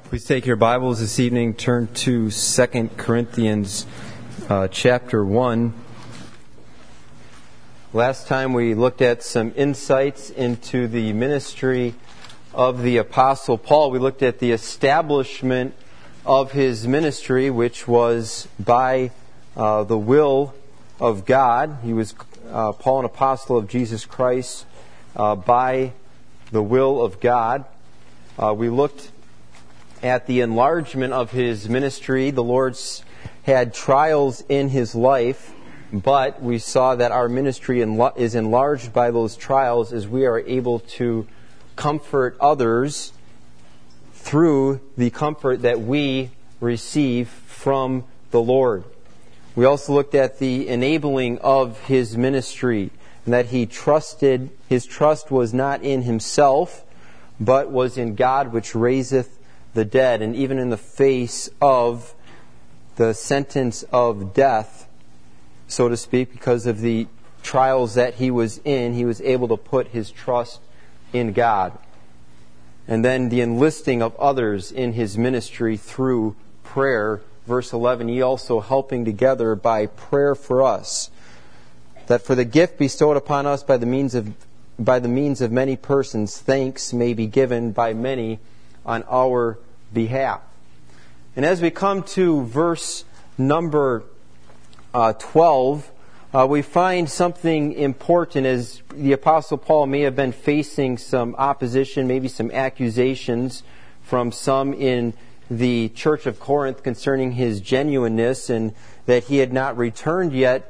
Please take your Bibles this evening, turn to 2 Corinthians chapter 1. Last time we looked at some insights into the ministry of the Apostle Paul. We looked at the establishment of his ministry, which was by the will of God. He was Paul, an apostle of Jesus Christ, by the will of God. We looked at the enlargement of his ministry. The Lord's had trials in his life, but we saw that our ministry is enlarged by those trials as we are able to comfort others through the comfort that we receive from the Lord. We also looked at the enabling of his ministry, and that his trust was not in himself, but was in God which raiseth the dead. And even in the face of the sentence of death, so to speak, because of the trials that he was in, he was able to put his trust in God. And then the enlisting of others in his ministry through prayer. Verse 11, ye also helping together by prayer for us, that for the gift bestowed upon us by the means of many persons, thanks may be given by many on our behalf. And as we come to verse number 12, we find something important, as the Apostle Paul may have been facing some opposition, maybe some accusations from some in the church of Corinth concerning his genuineness, and that he had not returned yet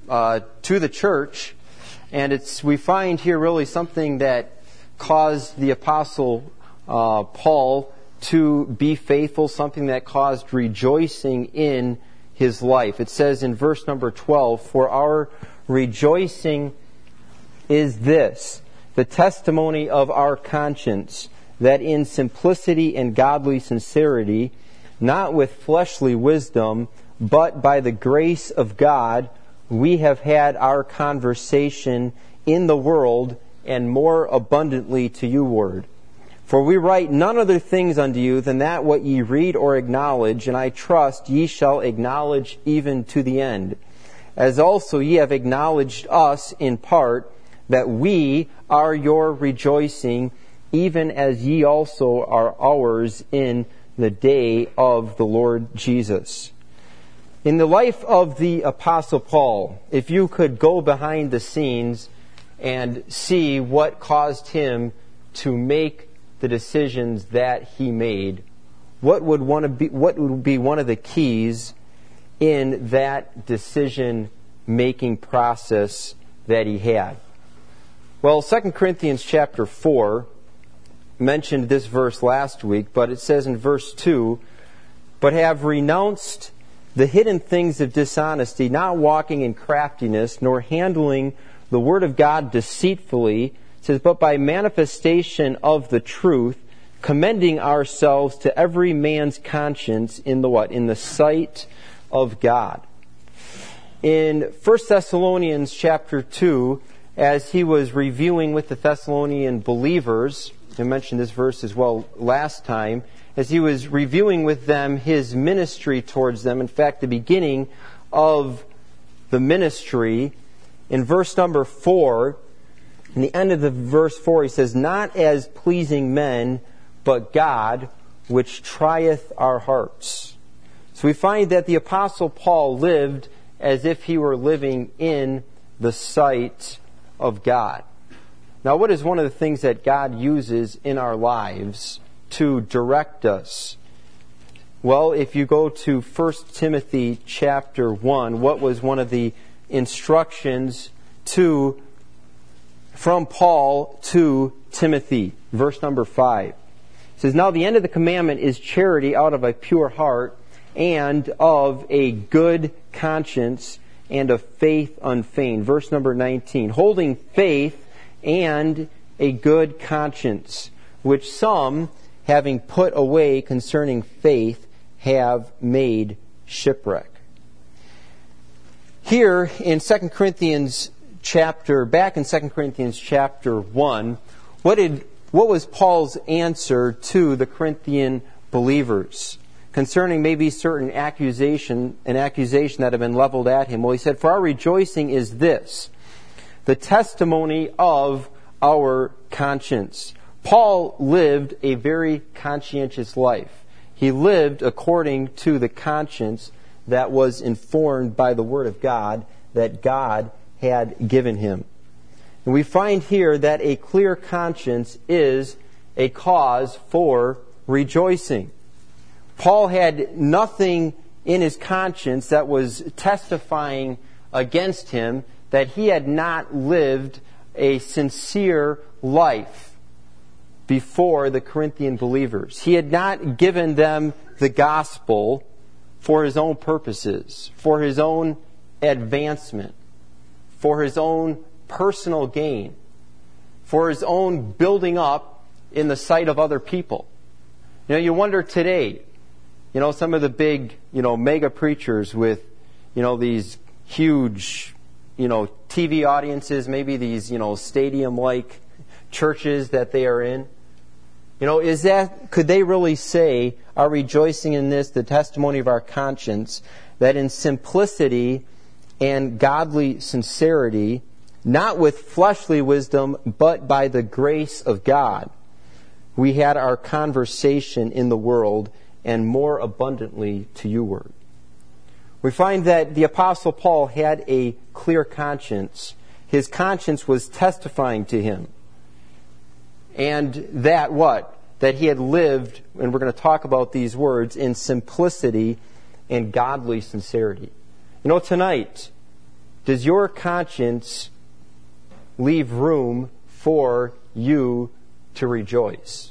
to the church. And we find here really something that caused the Apostle Paul to be faithful, something that caused rejoicing in his life. It says in verse number 12, for our rejoicing is this, the testimony of our conscience, that in simplicity and godly sincerity, not with fleshly wisdom, but by the grace of God, we have had our conversation in the world, and more abundantly to you ward. For we write none other things unto you than that what ye read or acknowledge, and I trust ye shall acknowledge even to the end. As also ye have acknowledged us in part, that we are your rejoicing, even as ye also are ours in the day of the Lord Jesus. In the life of the Apostle Paul, if you could go behind the scenes and see what caused him to make the decisions that he made, what would be one of the keys in that decision-making process that he had? Well, 2 Corinthians chapter 4 mentioned this verse last week, but it says in verse 2, but have renounced the hidden things of dishonesty, not walking in craftiness, nor handling the word of God deceitfully. It says, but by manifestation of the truth, commending ourselves to every man's conscience in the what? In the sight of God. In 1 Thessalonians chapter 2, as he was reviewing with the Thessalonian believers, I mentioned this verse as well last time, as he was reviewing with them his ministry towards them, in fact, the beginning of the ministry, in verse number 4, in the end of the verse 4, he says, not as pleasing men, but God, which trieth our hearts. So we find that the Apostle Paul lived as if he were living in the sight of God. Now, what is one of the things that God uses in our lives to direct us? Well, if you go to 1 Timothy chapter 1, what was one of the instructions from Paul to Timothy? Verse number 5. It says, now the end of the commandment is charity out of a pure heart, and of a good conscience, and of faith unfeigned. Verse number 19. Holding faith and a good conscience, which some, having put away concerning faith, have made shipwreck. Here in 2 Corinthians chapter 1, what was Paul's answer to the Corinthian believers concerning maybe certain accusation that had been leveled at him. Well, he said, "For our rejoicing is this, the testimony of our conscience." Paul lived a very conscientious life. He lived according to the conscience that was informed by the Word of God that God had given him. And we find here that a clear conscience is a cause for rejoicing. Paul had nothing in his conscience that was testifying against him that he had not lived a sincere life before the Corinthian believers. He had not given them the gospel for his own purposes, for his own advancement, for his own personal gain, for his own building up in the sight of other people. You wonder today, some of the big, mega preachers with, these huge, TV audiences, maybe these, stadium-like churches that they are in. Could they really say, our rejoicing in this, the testimony of our conscience, that in simplicity and godly sincerity, not with fleshly wisdom, but by the grace of God, we had our conversation in the world, and more abundantly to you word. We find that the Apostle Paul had a clear conscience. His conscience was testifying to him. And that what? That he had lived, and we're going to talk about these words, in simplicity and godly sincerity. Tonight, does your conscience leave room for you to rejoice?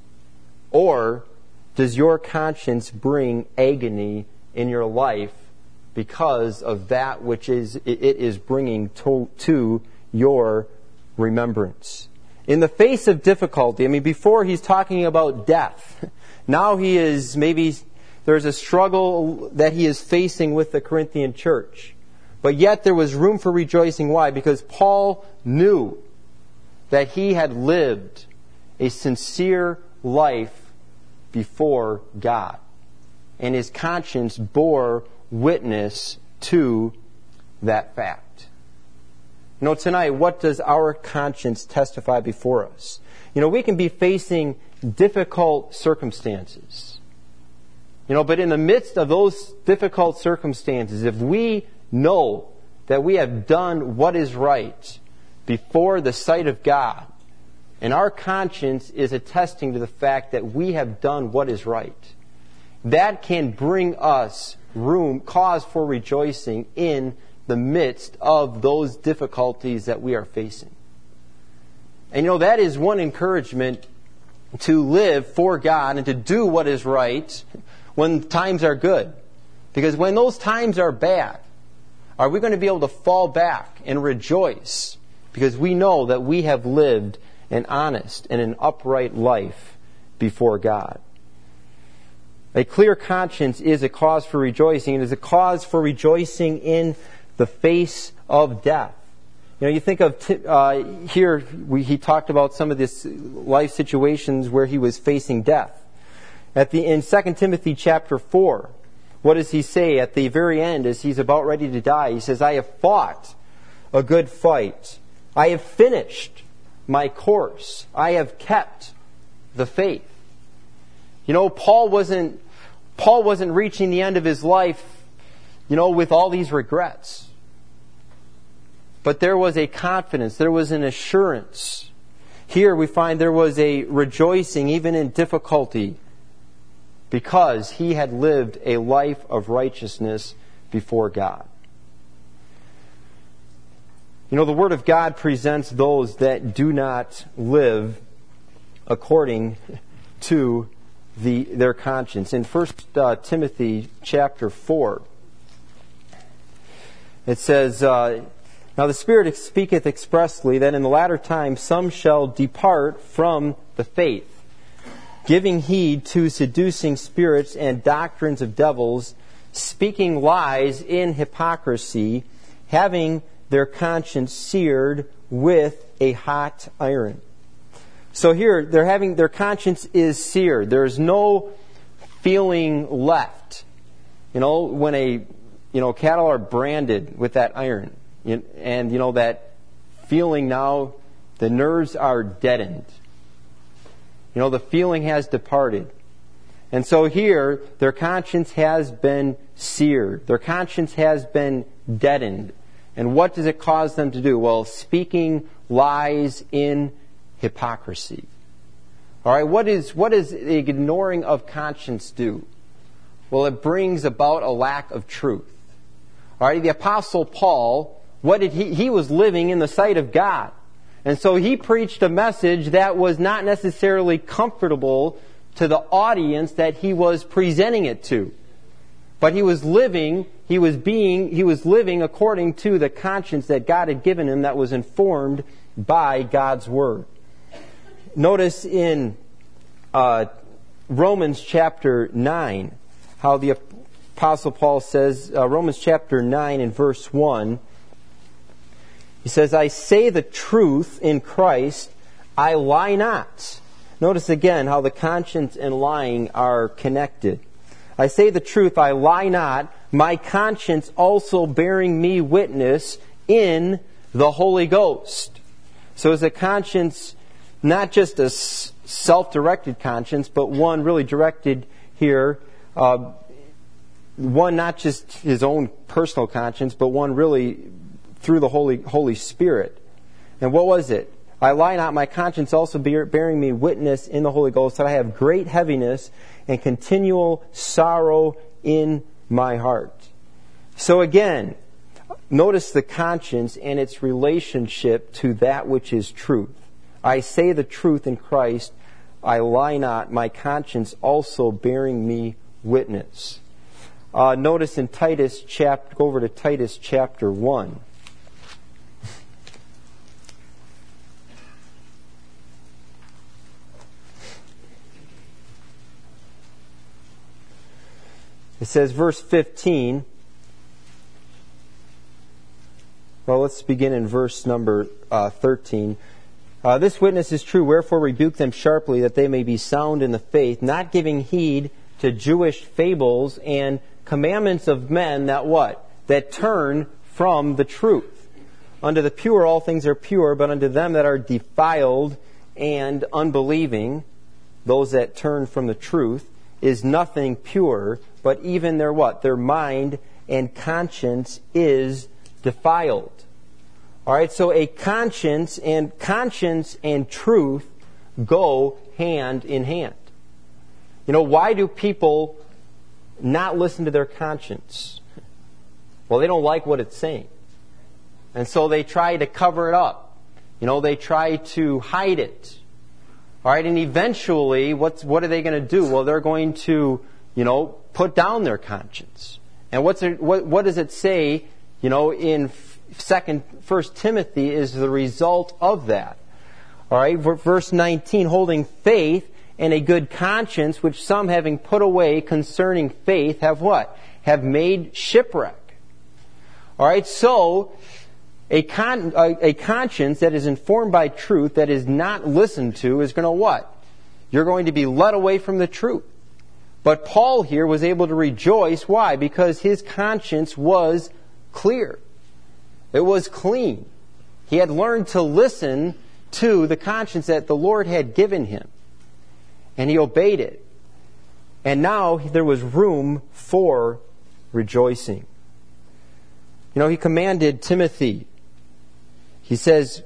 Or does your conscience bring agony in your life because of that which it is bringing to your remembrance? In the face of difficulty, before he's talking about death, now there's a struggle that he is facing with the Corinthian church. But yet there was room for rejoicing. Why? Because Paul knew that he had lived a sincere life before God. And his conscience bore witness to that fact. Tonight, what does our conscience testify before us? We can be facing difficult circumstances. But in the midst of those difficult circumstances, if we know that we have done what is right before the sight of God, and our conscience is attesting to the fact that we have done what is right, that can bring us cause for rejoicing in the midst of those difficulties that we are facing. And that is one encouragement to live for God and to do what is right when times are good. Because when those times are bad, are we going to be able to fall back and rejoice because we know that we have lived an honest and an upright life before God? A clear conscience is a cause for rejoicing. It is a cause for rejoicing in the face of death. You think of he talked about some of this life situations where he was facing death. In 2 Timothy chapter 4, what does he say at the very end as he's about ready to die? He says, "I have fought a good fight. I have finished my course. I have kept the faith." Paul wasn't reaching the end of his life, with all these regrets. But there was a confidence, there was an assurance. Here we find there was a rejoicing even in difficulty because he had lived a life of righteousness before God. The Word of God presents those that do not live according to their conscience. In 1 Timothy chapter 4, it says, "Now the Spirit speaketh expressly that in the latter time some shall depart from the faith, giving heed to seducing spirits and doctrines of devils, speaking lies in hypocrisy, having their conscience seared with a hot iron." So here, their conscience is seared. There is no feeling left. When cattle are branded with that iron, and that feeling now, the nerves are deadened. The feeling has departed. And so here, their conscience has been seared. Their conscience has been deadened. And what does it cause them to do? Well, speaking lies in hypocrisy. All right, what does the ignoring of conscience do? Well, it brings about a lack of truth. All right, the Apostle Paul, he was living in the sight of God. And so he preached a message that was not necessarily comfortable to the audience that he was presenting it to. But he was living according to the conscience that God had given him that was informed by God's Word. Notice in Romans chapter 9 how the Apostle Paul says, Romans chapter 9 and verse 1, he says, I say the truth in Christ, I lie not. Notice again how the conscience and lying are connected. I say the truth, I lie not, my conscience also bearing me witness in the Holy Ghost. So is a conscience not just a self-directed conscience, but one really directed here, one not just his own personal conscience, but one really through the Holy Spirit. And what was it? I lie not, my conscience also bearing me witness in the Holy Ghost, that I have great heaviness and continual sorrow in my heart. So again, notice the conscience and its relationship to that which is truth. I say the truth in Christ, I lie not, my conscience also bearing me witness. Notice in Titus chapter, go over to Titus chapter 1. It says, verse 15. Well, let's begin in verse number 13. This witness is true, wherefore rebuke them sharply, that they may be sound in the faith, not giving heed to Jewish fables and commandments of men that what? That turn from the truth. Unto the pure all things are pure, but unto them that are defiled and unbelieving, those that turn from the truth, is nothing pure, but even their what? Their mind and conscience is defiled. All right, so a conscience and truth go hand in hand. Why do people not listen to their conscience? Well, they don't like what it's saying. And so they try to cover it up. They try to hide it. All right, and eventually, what are they going to do? Well, they're going to, put down their conscience. And what does it say, in 1 Timothy is the result of that. All right, verse 19, holding faith and a good conscience, which some having put away concerning faith have what? Have made shipwreck. All right, so a conscience that is informed by truth, that is not listened to, is going to what? You're going to be led away from the truth. But Paul here was able to rejoice. Why? Because his conscience was clear. It was clean. He had learned to listen to the conscience that the Lord had given him. And he obeyed it. And now there was room for rejoicing. He commanded Timothy. He says,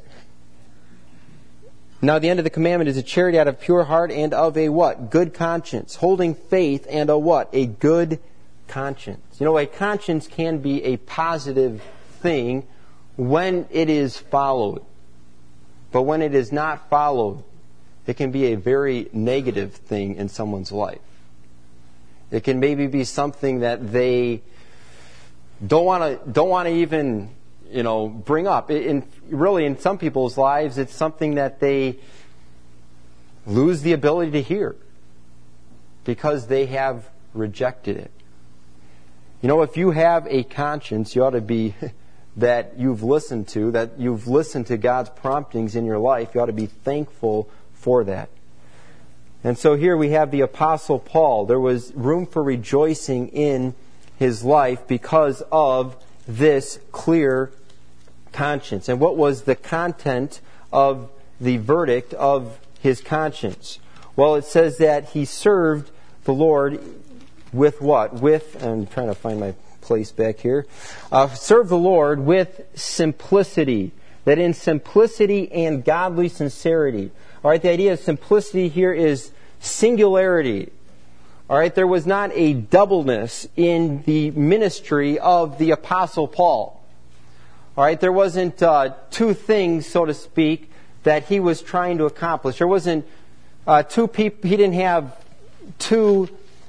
now the end of the commandment is a charity out of pure heart and of a what? Good conscience. Holding faith and a what? A good conscience. A conscience can be a positive thing when it is followed. But when it is not followed, it can be a very negative thing in someone's life. It can maybe be something that they don't want to even bring up. In some people's lives, it's something that they lose the ability to hear because they have rejected it. If you have a conscience, you ought to be that you've listened to God's promptings in your life. You ought to be thankful for that. And so here we have the Apostle Paul. There was room for rejoicing in his life because of this clear conscience. And what was the content of the verdict of his conscience? Well, it says that he served the Lord with what? I'm trying to find my place back here. Serve the Lord with simplicity. That in simplicity and godly sincerity. All right, the idea of simplicity here is singularity. All right, there was not a doubleness in the ministry of the Apostle Paul. All right, there wasn't two things, so to speak, that he was trying to accomplish. There wasn't two people. He didn't have two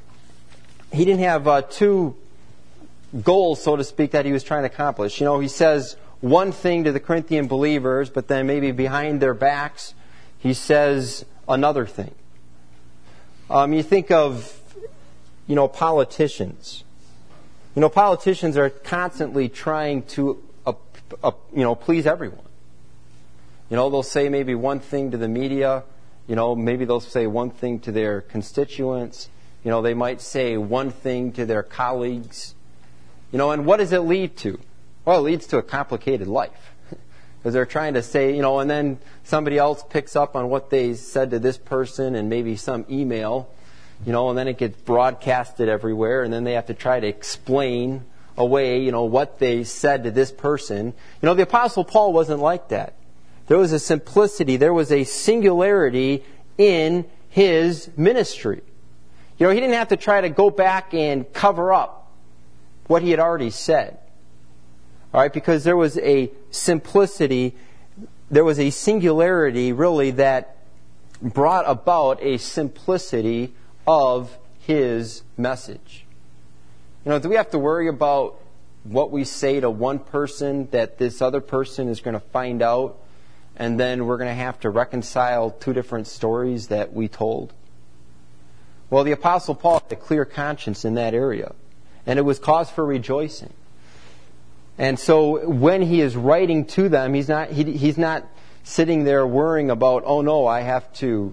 goals, so to speak, that he was trying to accomplish. He says one thing to the Corinthian believers, but then maybe behind their backs, he says another thing. You think of, politicians. Politicians are constantly trying to, please everyone. They'll say maybe one thing to the media. Maybe they'll say one thing to their constituents. They might say one thing to their colleagues. And what does it lead to? Well, it leads to a complicated life. Because they're trying to say, and then somebody else picks up on what they said to this person and maybe some email, and then it gets broadcasted everywhere, and then they have to try to explain away, what they said to this person. The Apostle Paul wasn't like that. There was a simplicity, there was a singularity in his ministry. He didn't have to try to go back and cover up what he had already said. All right, because there was a simplicity, there was a singularity really that brought about a simplicity of his message. Do we have to worry about what we say to one person that this other person is going to find out, and then we're going to have to reconcile two different stories that we told? Well, the Apostle Paul had a clear conscience in that area, and it was cause for rejoicing. And so when he is writing to them, he's not sitting there worrying about, oh no, I have to,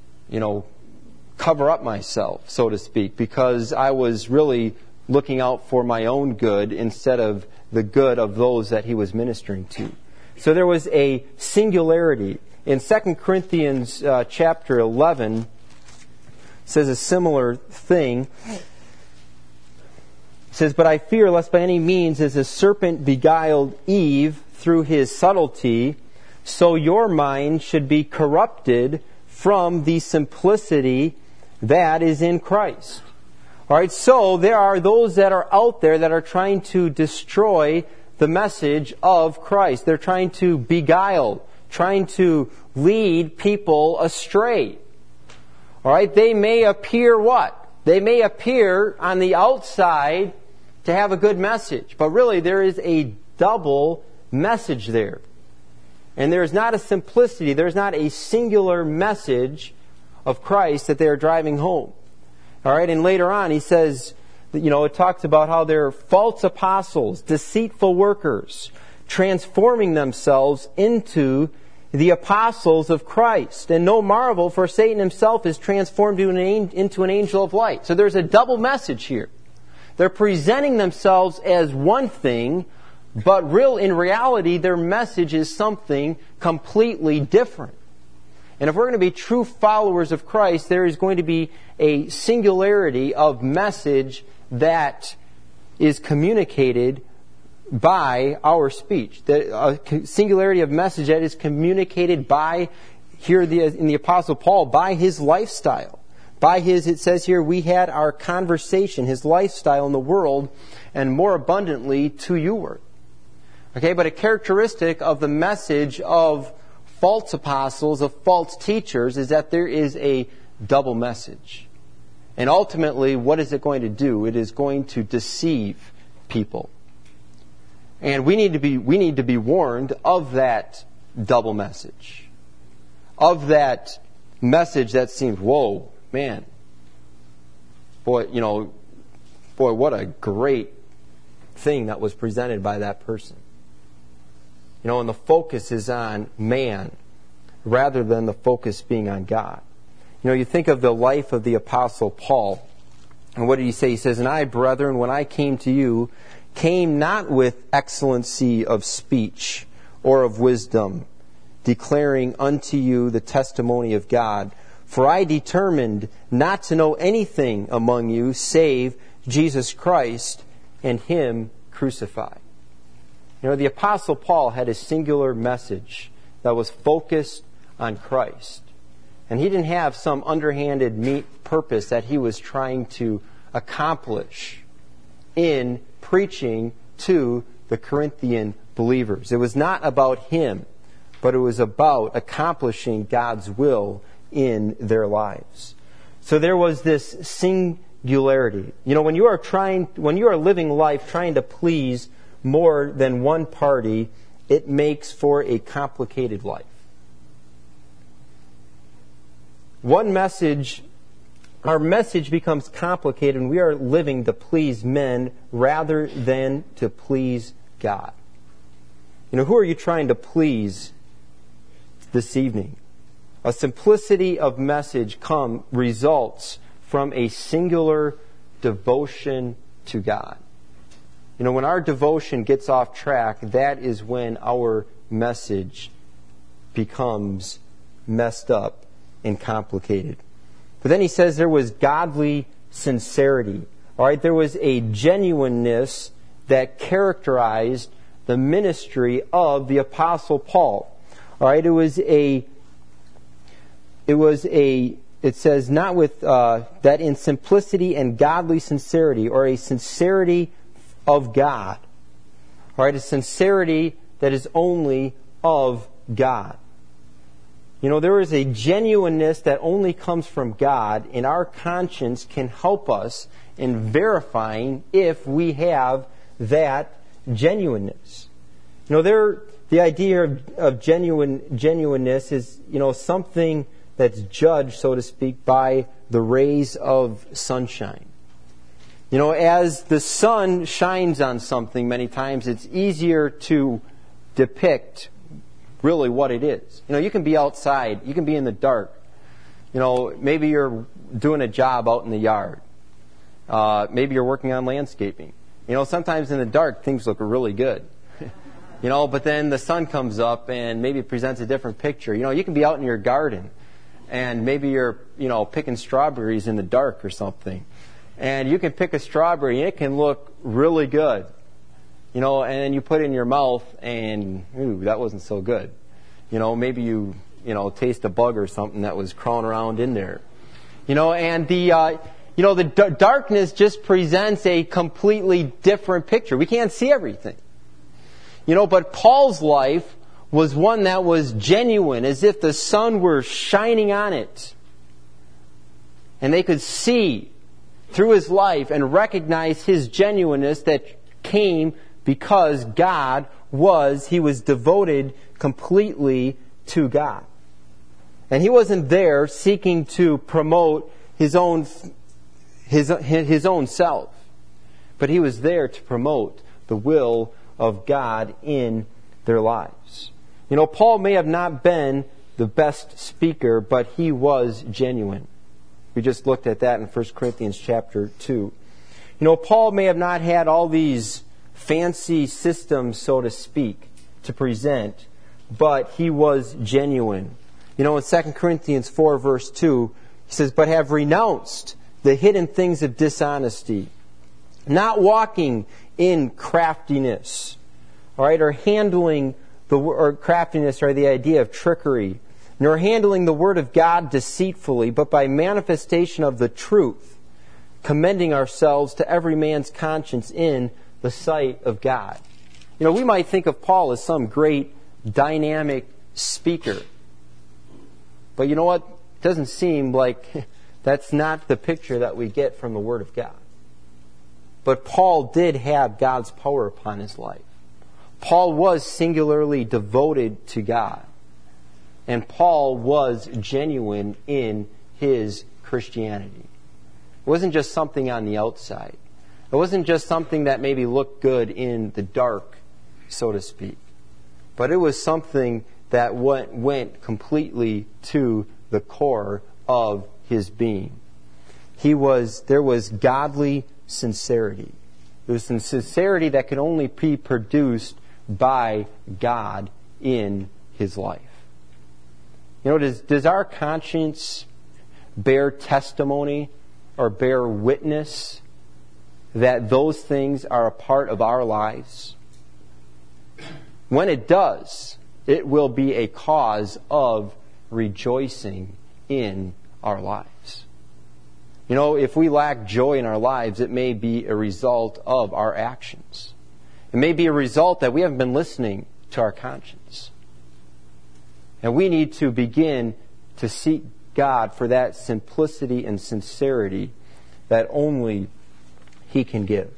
cover up myself, so to speak, because I was really looking out for my own good instead of the good of those that he was ministering to. So there was a singularity. In 2 Corinthians chapter 11, says a similar thing. It says, "But I fear lest by any means as the serpent beguiled Eve through his subtlety, so your mind should be corrupted from the simplicity that is in Christ." All right, so there are those that are out there that are trying to destroy the message of Christ. They're trying to beguile, trying to lead people astray. All right, they may appear what? They may appear on the outside to have a good message, but really there is a double message there. And there is not a simplicity, there is not a singular message of Christ that they are driving home. All right, and later on he says, it talks about how they're false apostles, deceitful workers, transforming themselves into the apostles of Christ. And no marvel, for Satan himself is transformed into an angel of light. So there's a double message here. They're presenting themselves as one thing, but in reality, their message is something completely different. And if we're going to be true followers of Christ, there is going to be a singularity of message that is communicated by our speech. A singularity of message that is communicated by, here in the Apostle Paul, by his lifestyle. It says here, we had our conversation, his lifestyle in the world, and more abundantly to youward. Okay, but a characteristic of the message of false apostles, of false teachers, is that there is a double message. And ultimately, what is it going to do? It is going to deceive people. And we need to be warned of that double message. Of that message that seems, whoa, man. Boy, what a great thing that was presented by that person. And the focus is on man rather than the focus being on God. You think of the life of the Apostle Paul. And what did he say? He says, "And I, brethren, when I came to you, came not with excellency of speech or of wisdom, declaring unto you the testimony of God. For I determined not to know anything among you save Jesus Christ and Him crucified." The Apostle Paul had a singular message that was focused on Christ. And he didn't have some underhanded purpose that he was trying to accomplish in preaching to the Corinthian believers. It was not about him, but it was about accomplishing God's will in their lives. So there was this singularity. When you are living life trying to please more than one party, it makes for a complicated life. Our message becomes complicated when we are living to please men rather than to please God. Who are you trying to please this evening? A simplicity of message results from a singular devotion to God. When our devotion gets off track, that is when our message becomes messed up and complicated. But then he says there was godly sincerity. All right, there was a genuineness that characterized the ministry of the Apostle Paul. All right, it says not with that in simplicity and godly sincerity, or a sincerity of God. All right, a sincerity that is only of God. There is a genuineness that only comes from God, and our conscience can help us in verifying if we have that genuineness. The idea of genuineness is, something that's judged, so to speak, by the rays of sunshine. As the sun shines on something many times, it's easier to depict really what it is. You can be outside, you can be in the dark. Maybe you're doing a job out in the yard. Maybe you're working on landscaping. Sometimes in the dark things look really good. But then the sun comes up and maybe presents a different picture. You can be out in your garden and maybe you're, picking strawberries in the dark or something. And you can pick a strawberry and it can look really good. And then you put it in your mouth and, ooh, that wasn't so good. Maybe you taste a bug or something that was crawling around in there. And the darkness just presents a completely different picture. We can't see everything. But Paul's life was one that was genuine, as if the sun were shining on it. And they could see through his life and recognize his genuineness that came because he was devoted completely to God. And he wasn't there seeking to promote his own self, but he was there to promote the will of God in their lives. Paul may have not been the best speaker, but he was genuine. We just looked at that in 1 Corinthians chapter 2. Paul may have not had all these fancy systems, so to speak, to present, but he was genuine. In 2 Corinthians 4 verse 2, he says, "But have renounced the hidden things of dishonesty, not walking in craftiness," all right, or handling or craftiness, or the idea of trickery, "nor handling the word of God deceitfully, but by manifestation of the truth, commending ourselves to every man's conscience in the sight of God." We might think of Paul as some great dynamic speaker. But you know what? It doesn't seem like that's not the picture that we get from the Word of God. But Paul did have God's power upon his life. Paul was singularly devoted to God. And Paul was genuine in his Christianity. It wasn't just something on the outside. It wasn't just something that maybe looked good in the dark, so to speak. But it was something that went completely to the core of his being. There was godly sincerity. It was a sincerity that could only be produced by God in his life. Does our conscience bear testimony or bear witness that those things are a part of our lives? When it does, it will be a cause of rejoicing in our lives. If we lack joy in our lives, it may be a result of our actions. It may be a result that we haven't been listening to our conscience. And we need to begin to seek God for that simplicity and sincerity that only He can give.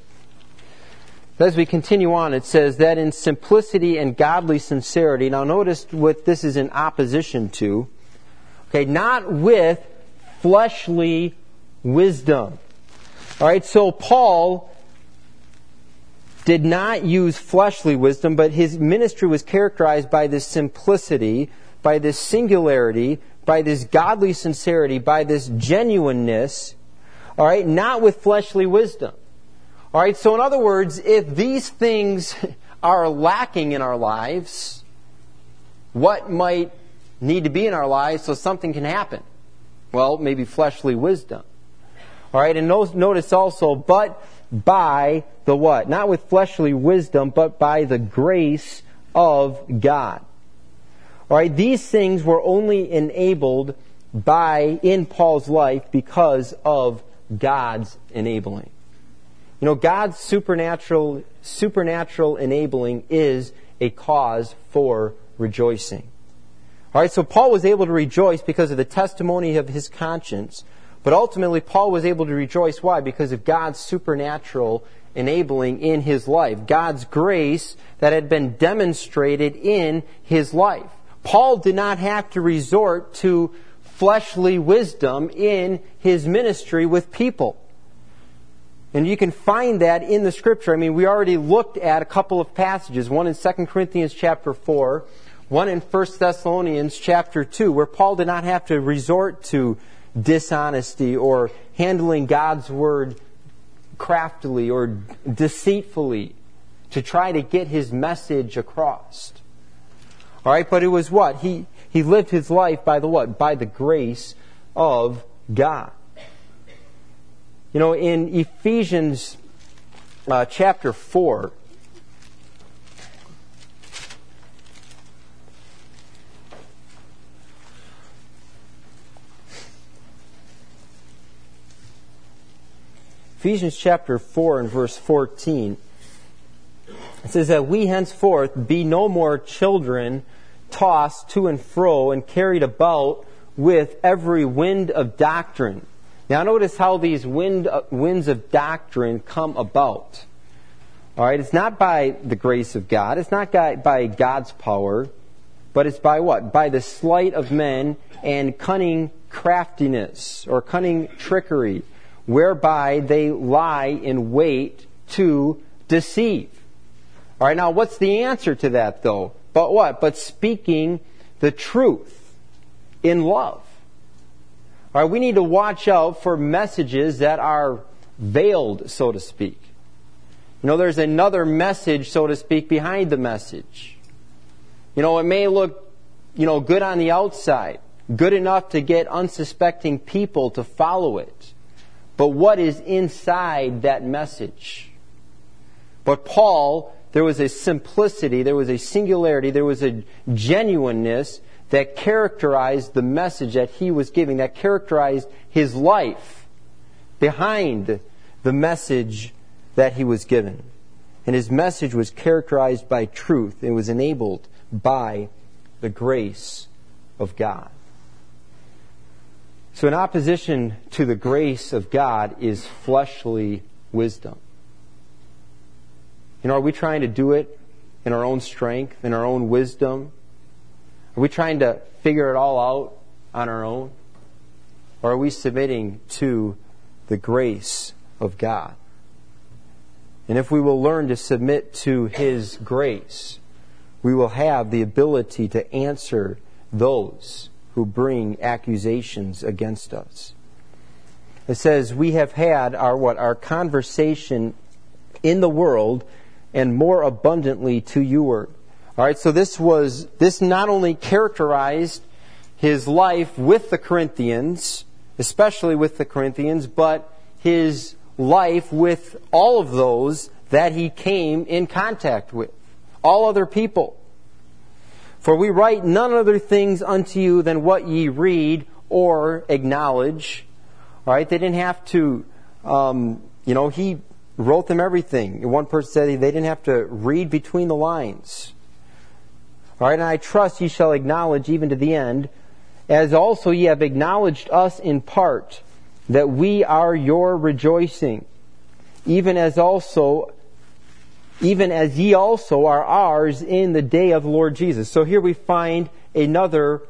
As we continue on, it says that in simplicity and godly sincerity, now notice what this is in opposition to, not with fleshly wisdom. Alright, so Paul did not use fleshly wisdom, but his ministry was characterized by this simplicity, by this singularity, by this godly sincerity, by this genuineness, alright, not with fleshly wisdom. Alright, so in other words, if these things are lacking in our lives, what might need to be in our lives so something can happen? Well, maybe fleshly wisdom. Alright, and notice also, but by the what? Not with fleshly wisdom, but by the grace of God. Alright, these things were only enabled in Paul's life because of God's enabling. God's supernatural enabling is a cause for rejoicing. Alright, so Paul was able to rejoice because of the testimony of his conscience, but ultimately Paul was able to rejoice. Why? Because of God's supernatural enabling in his life. God's grace that had been demonstrated in his life. Paul did not have to resort to fleshly wisdom in his ministry with people. And you can find that in the Scripture. We already looked at a couple of passages. One in 2 Corinthians chapter 4, one in 1 Thessalonians chapter 2, where Paul did not have to resort to dishonesty or handling God's Word craftily or deceitfully to try to get his message across. Alright, but it was what? He lived his life by the what? By the grace of God. In Ephesians chapter 4, Ephesians chapter 4 and verse 14, it says that we henceforth be no more children tossed to and fro and carried about with every wind of doctrine. Now notice how these winds of doctrine come about. Alright, it's not by the grace of God, it's not by God's power, but it's by what? By the sleight of men and cunning craftiness or cunning trickery, whereby they lie in wait to deceive. Alright, now what's the answer to that though? But what? But speaking the truth in love. Alright, we need to watch out for messages that are veiled, so to speak. There's another message, so to speak, behind the message. It may look, good on the outside, good enough to get unsuspecting people to follow it. But what is inside that message? But Paul, there was a simplicity, there was a singularity, there was a genuineness that characterized the message that he was giving, that characterized his life behind the message that he was given. And his message was characterized by truth. It was enabled by the grace of God. So in opposition to the grace of God is fleshly wisdom. Are we trying to do it in our own strength, in our own wisdom? Are we trying to figure it all out on our own? Or are we submitting to the grace of God? And if we will learn to submit to His grace, we will have the ability to answer those who bring accusations against us. It says, we have had our conversation in the world, and more abundantly to you. All right, so this not only characterized his life with the Corinthians, especially with the Corinthians, but his life with all of those that he came in contact with, all other people. For we write none other things unto you than what ye read or acknowledge. All right, they didn't have to, he wrote them everything. One person said they didn't have to read between the lines. All right, and I trust ye shall acknowledge even to the end, as also ye have acknowledged us in part, that we are your rejoicing, even as ye also are ours in the day of the Lord Jesus. So here we find another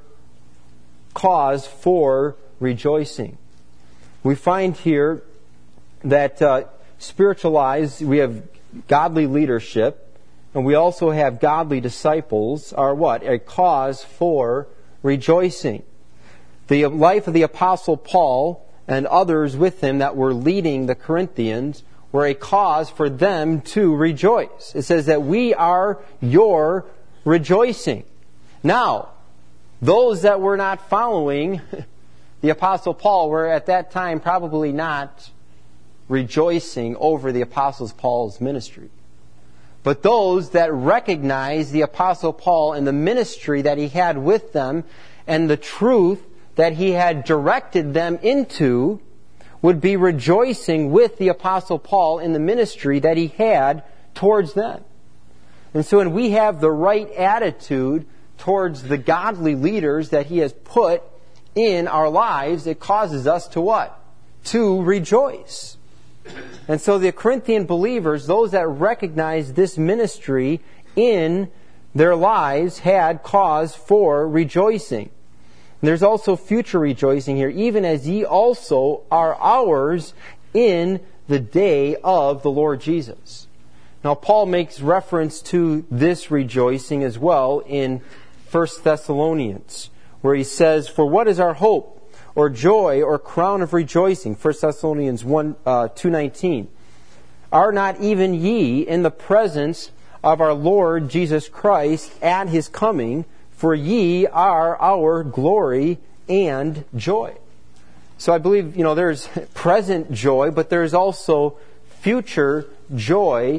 cause for rejoicing. We find here that spiritual lives, we have godly leadership, and we also have godly disciples are what? A cause for rejoicing. The life of the Apostle Paul and others with him that were leading the Corinthians were a cause for them to rejoice. It says that we are your rejoicing. Now, those that were not following the Apostle Paul were at that time probably not rejoicing over the Apostle Paul's ministry. But those that recognized the Apostle Paul and the ministry that he had with them and the truth that he had directed them into would be rejoicing with the Apostle Paul in the ministry that he had towards them. And so when we have the right attitude towards the godly leaders that he has put in our lives, it causes us to what? To rejoice. And so the Corinthian believers, those that recognized this ministry in their lives, had cause for rejoicing. And there's also future rejoicing here, even as ye also are ours in the day of the Lord Jesus. Now Paul makes reference to this rejoicing as well in 1 Thessalonians, where he says, for what is our hope, or joy, or crown of rejoicing? 1 Thessalonians 2:19. Are not even ye in the presence of our Lord Jesus Christ at his coming? For ye are our glory and joy. So I believe, there's present joy, but there's also future joy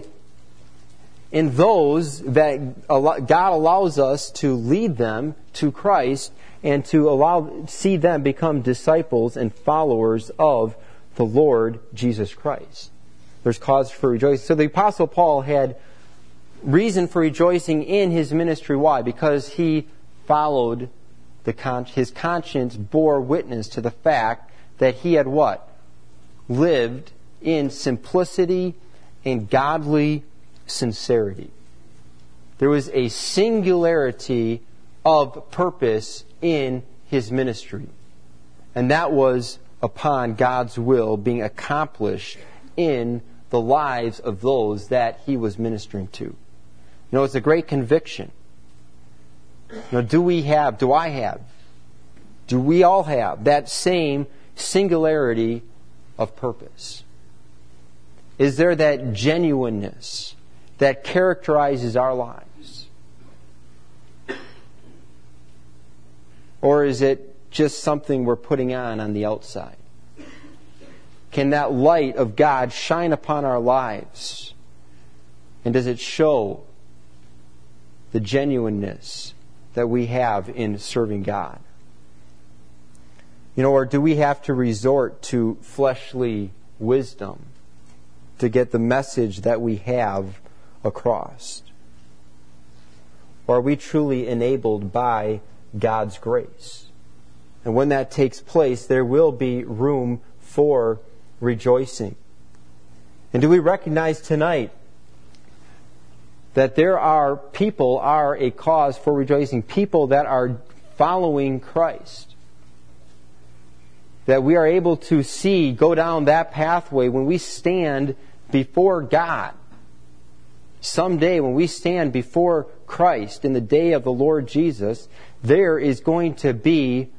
in those that God allows us to lead them to Christ and to see them become disciples and followers of the Lord Jesus Christ. There's cause for rejoicing. So the Apostle Paul had reason for rejoicing in his ministry. Why? Because he followed his conscience bore witness to the fact that he had what? Lived in simplicity and godly sincerity. There was a singularity of purpose in his ministry. And that was upon God's will being accomplished in the lives of those that he was ministering to. It's a great conviction. Do we all have that same singularity of purpose? Is there that genuineness that characterizes our lives? Or is it just something we're putting on the outside? Can that light of God shine upon our lives? And does it show the genuineness that we have in serving God? Or do we have to resort to fleshly wisdom to get the message that we have across? Or are we truly enabled by God's grace? And when that takes place, there will be room for rejoicing. And do we recognize tonight that there are a cause for rejoicing, people that are following Christ, that we are able to see go down that pathway when we stand before God. Someday when we stand before Christ in the day of the Lord Jesus, there is going to be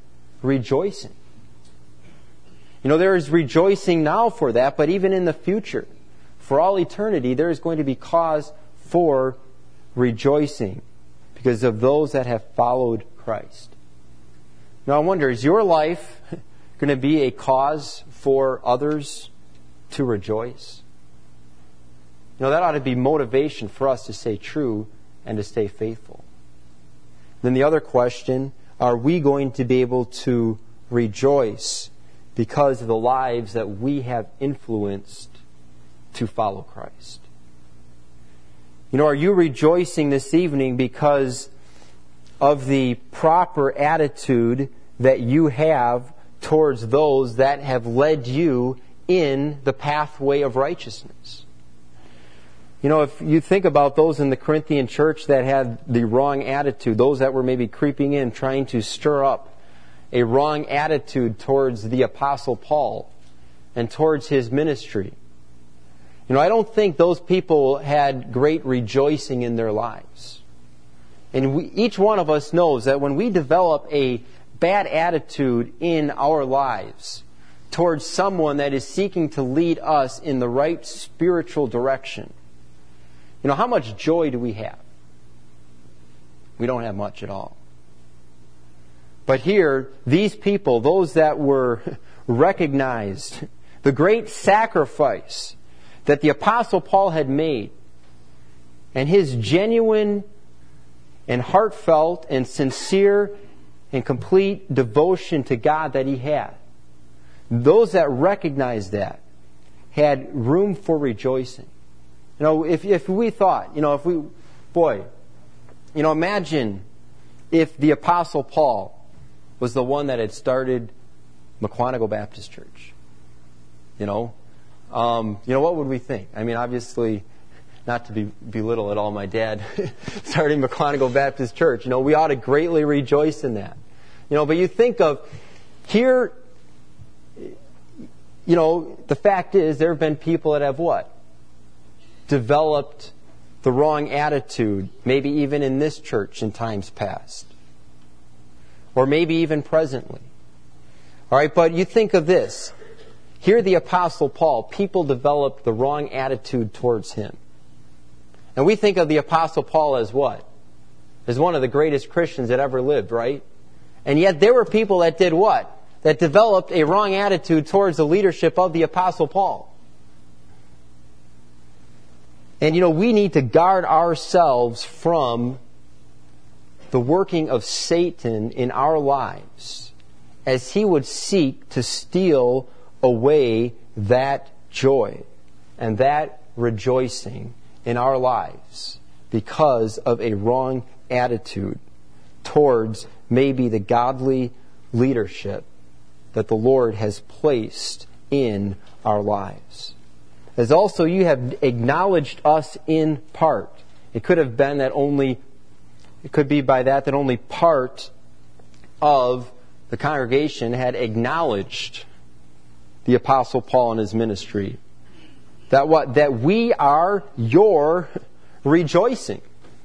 rejoicing. There is rejoicing now for that, but even in the future, for all eternity, there is going to be cause for rejoicing because of those that have followed Christ. Now I wonder, is your life going to be a cause for others to rejoice? That ought to be motivation for us to stay true and to stay faithful. Then the other question, are we going to be able to rejoice because of the lives that we have influenced to follow Christ? Are you rejoicing this evening because of the proper attitude that you have towards those that have led you in the pathway of righteousness? If you think about those in the Corinthian church that had the wrong attitude, those that were maybe creeping in, trying to stir up a wrong attitude towards the Apostle Paul and towards his ministry, I don't think those people had great rejoicing in their lives. And each one of us knows that when we develop a bad attitude in our lives towards someone that is seeking to lead us in the right spiritual direction, how much joy do we have? We don't have much at all. But here, these people, those that were recognized, the great sacrifice that the Apostle Paul had made, and his genuine and heartfelt and sincere and complete devotion to God that he had, those that recognized that had room for rejoicing. If we thought, imagine if the Apostle Paul was the one that had started McQuantico Baptist Church. What would we think? Obviously, not to belittle at all my dad starting McQuantico Baptist Church. We ought to greatly rejoice in that. But you think of here, the fact is there have been people that have what? Developed the wrong attitude, maybe even in this church in times past. Or maybe even presently. All right, but you think of this. Here the Apostle Paul, people developed the wrong attitude towards him. And we think of the Apostle Paul as what? As one of the greatest Christians that ever lived, right? And yet there were people that did what? That developed a wrong attitude towards the leadership of the Apostle Paul. And we need to guard ourselves from the working of Satan in our lives as he would seek to steal away that joy and that rejoicing in our lives because of a wrong attitude towards maybe the godly leadership that the Lord has placed in our lives. As also you have acknowledged us in part. It could have been that only, it could be by that only part of the congregation had acknowledged the Apostle Paul and his ministry. That what? That we are your rejoicing.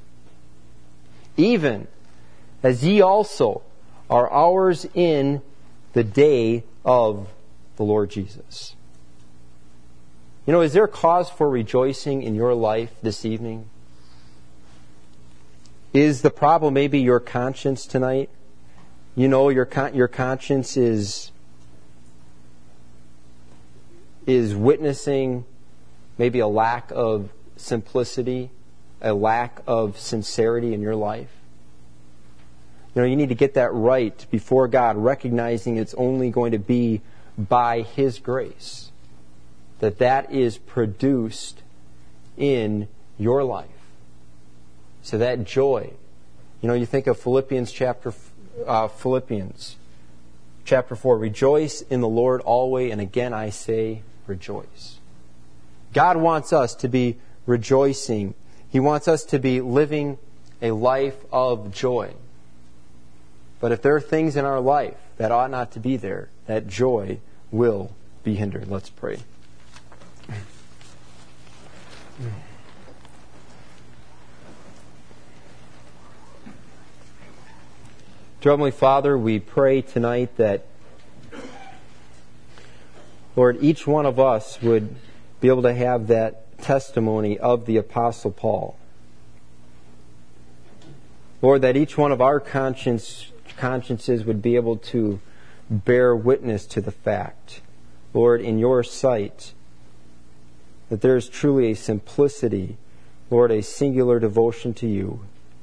Even as ye also are ours in the day of the Lord Jesus. Is there cause for rejoicing in your life this evening? Is the problem maybe your conscience tonight? Your conscience is witnessing maybe a lack of simplicity, a lack of sincerity in your life. You need to get that right before God, recognizing it's only going to be by His grace that is produced in your life. So that joy, you think of Philippians chapter 4, rejoice in the Lord always, and again I say rejoice. God wants us to be rejoicing. He wants us to be living a life of joy. But if there are things in our life that ought not to be there, that joy will be hindered. Let's pray. Dear Heavenly Father, we pray tonight that, Lord, each one of us would be able to have that testimony of the Apostle Paul. Lord, that each one of our consciences would be able to bear witness to the fact, Lord, in your sight, that there is truly a simplicity, Lord, a singular devotion to you.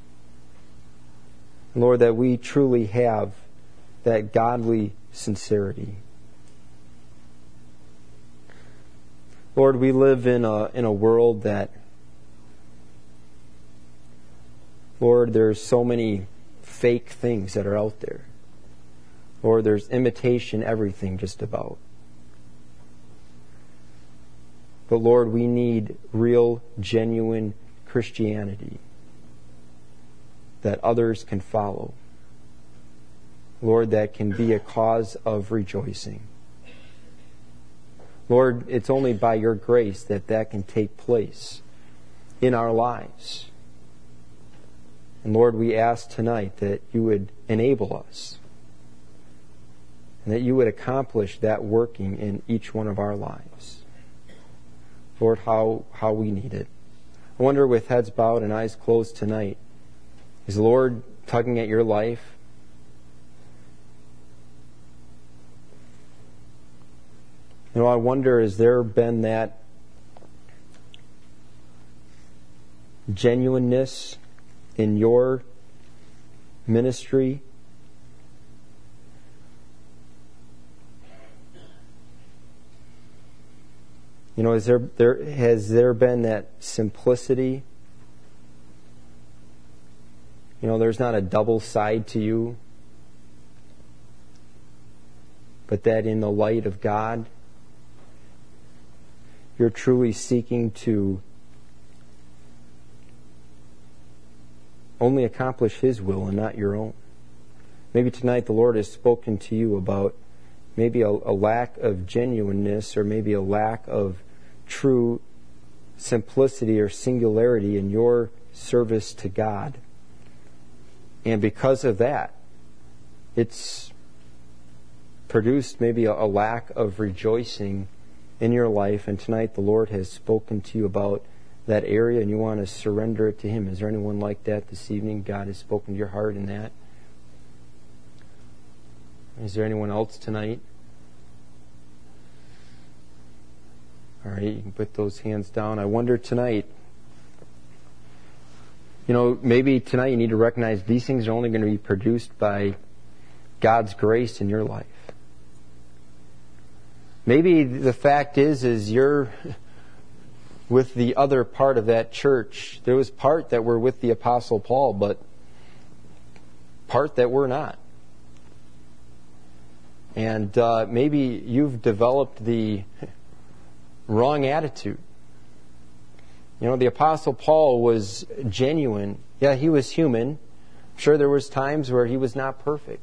Lord, that we truly have that godly sincerity. Lord, we live in a world that, Lord, there's so many fake things that are out there. Lord, there's imitation everything just about. But Lord, we need real, genuine Christianity that others can follow. Lord, that can be a cause of rejoicing. Lord, it's only by your grace that that can take place in our lives. And Lord, we ask tonight that you would enable us and that you would accomplish that working in each one of our lives. Lord, how we need it. I wonder, with heads bowed and eyes closed tonight, is the Lord tugging at your life? You know, I wonder, has there been that genuineness in your ministry? You know, has there been that simplicity? You know, there's not a double side to you, but that in the light of God, you're truly seeking to only accomplish His will and not your own. Maybe tonight the Lord has spoken to you about maybe a lack of genuineness, or maybe a lack of true simplicity or singularity in your service to God. And because of that, it's produced maybe a lack of rejoicing in your life. And tonight the Lord has spoken to you about that area and you want to surrender it to Him. Is there anyone like that this evening? God has spoken to your heart in that. Is there anyone else tonight? All right, you can put those hands down. I wonder tonight, you know, maybe tonight you need to recognize these things are only going to be produced by God's grace in your life. Maybe the fact is you're with the other part of that church. There was part that were with the Apostle Paul, but part that were not. And maybe you've developed the wrong attitude. You know, the Apostle Paul was genuine. Yeah, he was human. I'm sure there was times where he was not perfect.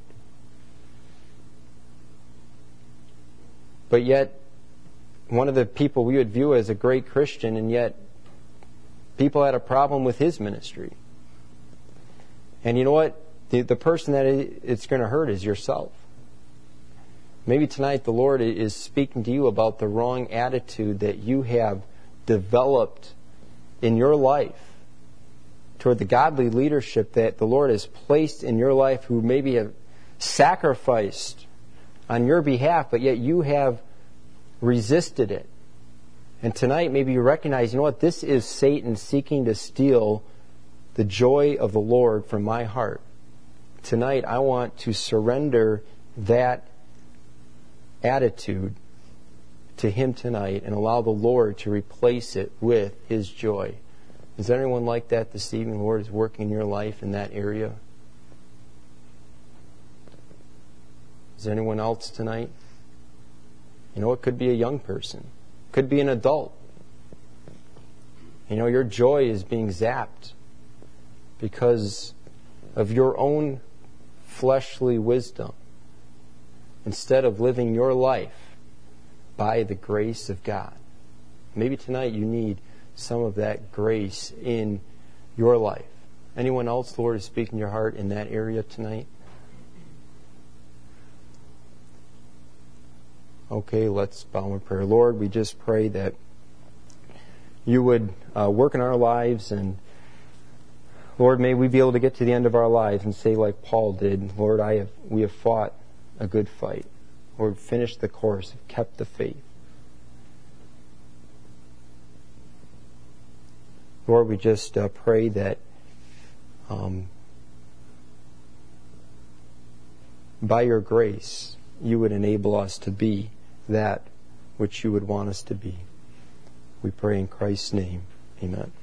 But yet, one of the people we would view as a great Christian, and yet people had a problem with his ministry. And you know what? The person that it's going to hurt is yourself. Maybe tonight the Lord is speaking to you about the wrong attitude that you have developed in your life toward the godly leadership that the Lord has placed in your life, who maybe have sacrificed on your behalf, but yet you have resisted it. And tonight maybe you recognize, you know what, this is Satan seeking to steal the joy of the Lord from my heart. Tonight I want to surrender that attitude to Him tonight and allow the Lord to replace it with His joy. Is there anyone like that this evening? The Lord is working in your life in that area. Is there anyone else tonight? You know, it could be a young person. It could be an adult. You know, your joy is being zapped because of your own fleshly wisdom, instead of living your life by the grace of God. Maybe tonight you need some of that grace in your life. Anyone else, the Lord is speaking to your heart in that area tonight? Okay, let's bow in prayer. Lord, we just pray that you would work in our lives, and Lord, may we be able to get to the end of our lives and say like Paul did, Lord, we have fought a good fight. Lord, finished the course, kept the faith. Lord, we just pray that by your grace, you would enable us to be that which you would want us to be. We pray in Christ's name. Amen.